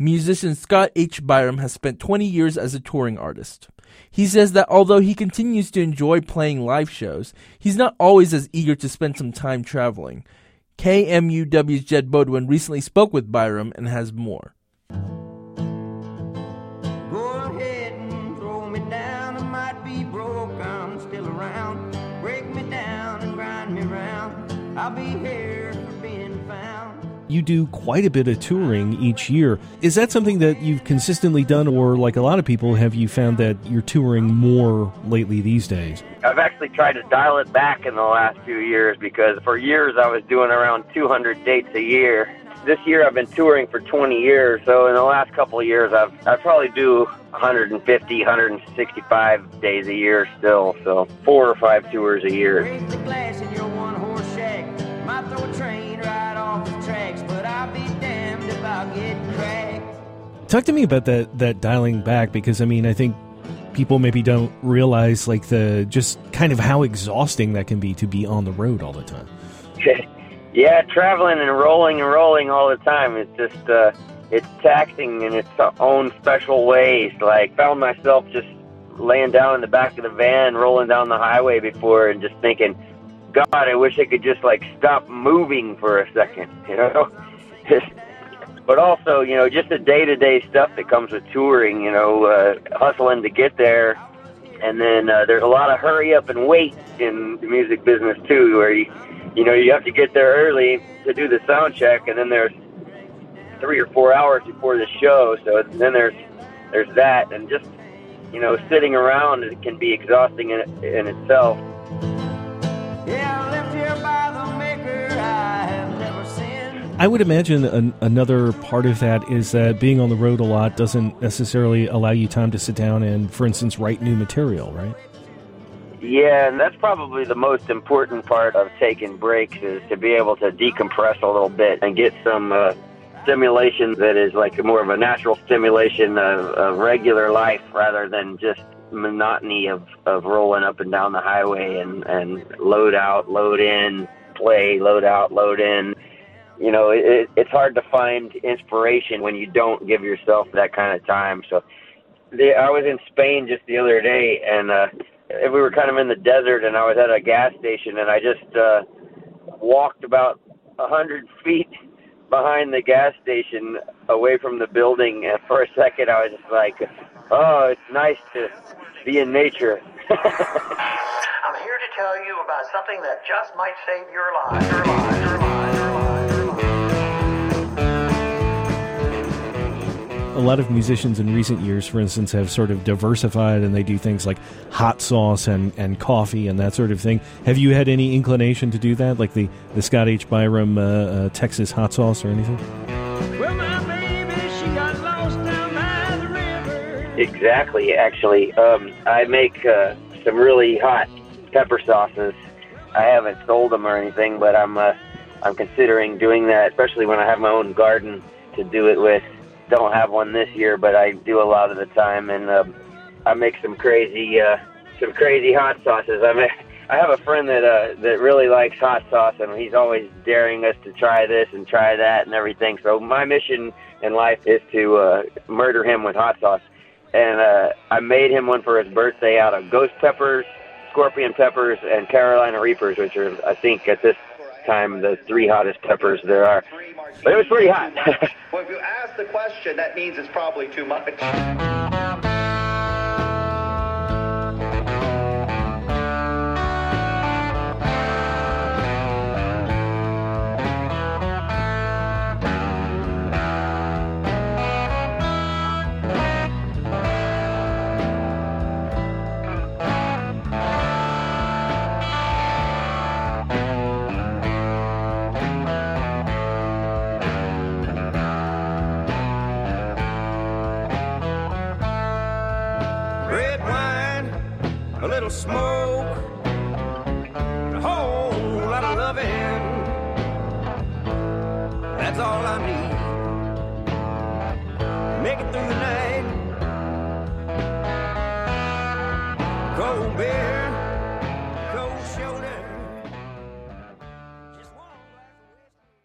Musician Scott H. Biram has spent 20 years as a touring artist. He says that although he continues to enjoy playing live shows, he's not always as eager to spend some time traveling. KMUW's Jed Bodwin recently spoke with Biram and has more. Go ahead and throw me down. I might be broke, I'm still around. Break me down and grind me round. I'll be here for being found. You do quite a bit of touring each year. Is that something that you've consistently done, or like a lot of people, have you found that you're touring more lately these days? I've actually tried to dial it back in the last few years because for years I was doing around 200 dates a year. This year I've been touring for 20 years, so in the last couple of years I probably do 150, 165 days a year still, so 4 or 5 tours a year. Raise the glass in your one-horse shack. Might throw a train right off the tracks, but I'll be damned if I'll get cracked. Talk to me about that dialing back, because I mean, I think people maybe don't realize like the just kind of how exhausting that can be to be on the road all the time. Yeah, traveling and rolling all the time. It's just, it's taxing in its own special ways. Like, found myself just laying down in the back of the van, rolling down the highway before and just thinking, God, I wish I could just, like, stop moving for a second, you know? But also, you know, just the day-to-day stuff that comes with touring, you know, hustling to get there. And then there's a lot of hurry up and wait in the music business, too, where you know, you have to get there early to do the sound check, and then there's 3 or 4 hours before the show. So then there's that, and just, you know, sitting around, it can be exhausting in itself. Yeah, left here by the maker I have never sinned. I would imagine another part of that is that being on the road a lot doesn't necessarily allow you time to sit down and, for instance, write new material, right? Yeah, and that's probably the most important part of taking breaks, is to be able to decompress a little bit and get some stimulation that is like more of a natural stimulation of regular life rather than just monotony of rolling up and down the highway and load out, load in, play, load out, load in. You know, it's hard to find inspiration when you don't give yourself that kind of time. So I was in Spain just the other day, and we were kind of in the desert, and I was at a gas station, and I just walked about 100 feet behind the gas station away from the building, and for a second I was just like, oh, it's nice to be in nature. I'm here to tell you about something that just might save your life. A lot of musicians in recent years, for instance, have sort of diversified, and they do things like hot sauce and coffee and that sort of thing. Have you had any inclination to do that, like the Scott H. Biram Texas hot sauce or anything? Well, my baby, she got lost down by the river. Exactly, actually. I make some really hot pepper sauces. I haven't sold them or anything, but I'm considering doing that, especially when I have my own garden to do it with. Don't have one this year, but I do a lot of the time, and I make some crazy hot sauces. I have a friend that really likes hot sauce, and he's always daring us to try this and try that and everything. So my mission in life is to murder him with hot sauce, and I made him one for his birthday out of ghost peppers, scorpion peppers, and Carolina Reapers, which are, I think, at this time, the 3 hottest peppers there are. But it was pretty hot. Well, if you ask the question, that means it's probably too much. A little smoke, and a whole lot of loving. That's all I need. Make it through the night. Cold beer.